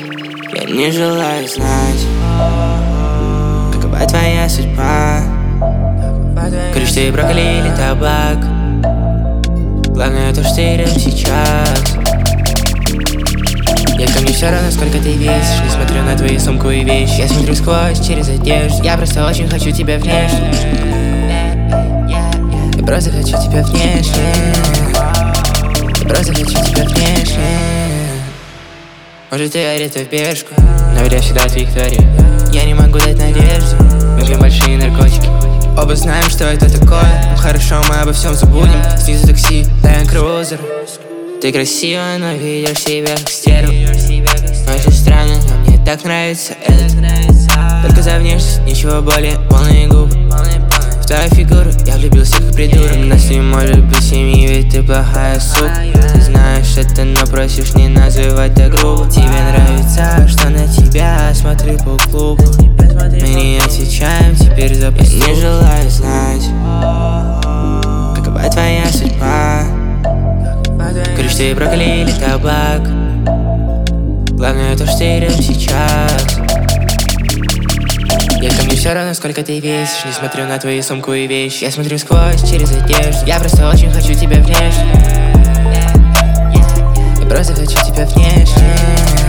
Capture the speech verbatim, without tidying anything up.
Я не желаю знать, какова твоя судьба. Куришь ты брокколи или табак? Главное то, что ты рядом сейчас. Детка, мне все равно, сколько ты весишь. Не смотрю на твою сумку и вещи. Я смотрю сквозь, через одежду. Я просто очень хочу тебя внешне. Я просто хочу тебя внешне. Я просто хочу тебя внешне. Может, ты аретой в бешку, но я всегда в твоих творе. Я не могу дать надежду. Мы пьем большие наркотики. Оба знаем, что это такое. Ну хорошо, мы обо всем забудем. Снизу такси, Land Cruiser. Ты красива, но ведешь себя как стерва. Очень странно, но мне так нравится это. Только за внешность, ничего более, полные губы. В твою фигуру я влюбился как придурок. У нас не может быть семьи, ведь ты плохая сука. Ты знаешь это, но просишь не называть так грубо. Тебе нравится, что на тебя смотрю по клубу. Мы не отвечаем теперь за поступок. Я не желаю знать, какова твоя судьба. Куришь ты брокколи или табак? Главное то, что ты рядом сейчас. Детка, мне все равно, сколько ты весишь. Не смотрю на твою сумку и вещи. Я смотрю сквозь, через одежду. Я просто очень хочу тебя внешне. Я просто хочу тебя внешне.